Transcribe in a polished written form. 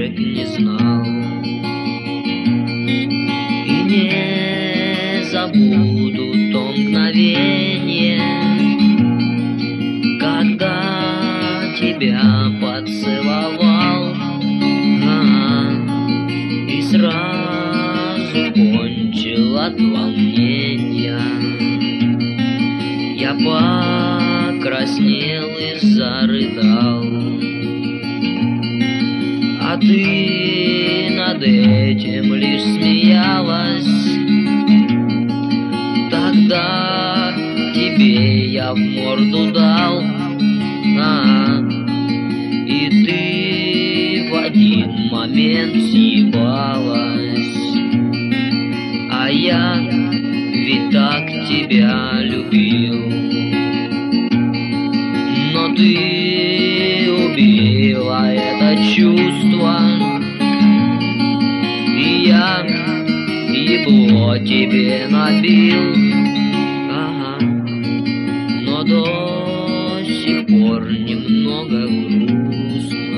денег не знал. И не забуду то мгновенье, когда тебя поцеловал, и сразу кончил от волнения. Я покраснел и зарыдал, а ты над этим лишь смеялась. Тогда тебе я в морду дал, и ты в один момент съебалась. А я ведь так тебя любил, но ты убила это чувство, и я ебло тебе набил, но до сих пор немного грустно.